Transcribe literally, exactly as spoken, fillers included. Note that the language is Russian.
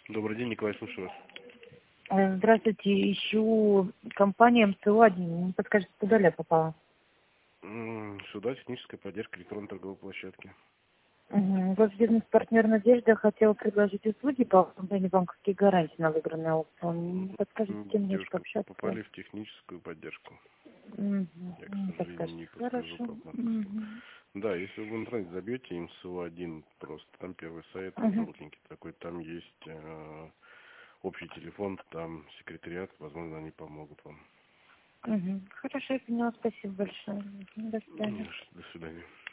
Добрый день, Николай, слушаю вас. Э, Здравствуйте, ищу компания МТО один. Не подскажете, куда я попала? М, Сюда техническая поддержка электронной торговой площадки. Угу. Ваш бизнес-партнер Надежда хотела предложить услуги по оформлению банковских гарантий на выбранный аукцион. Не подскажете, с М, кем мне Девушка, пообщаться? попали в техническую поддержку. Угу. Я, к Не сожалению, подскажете. не подскажу Хорошо. по банковским. Угу. Да, если вы в интернете забьете МСО один, просто там первый сайт, он Угу. желтенький такой, там есть э, общий телефон, там секретариат, возможно, они помогут вам. Угу. Хорошо, я поняла. Спасибо большое. До свидания. До свидания.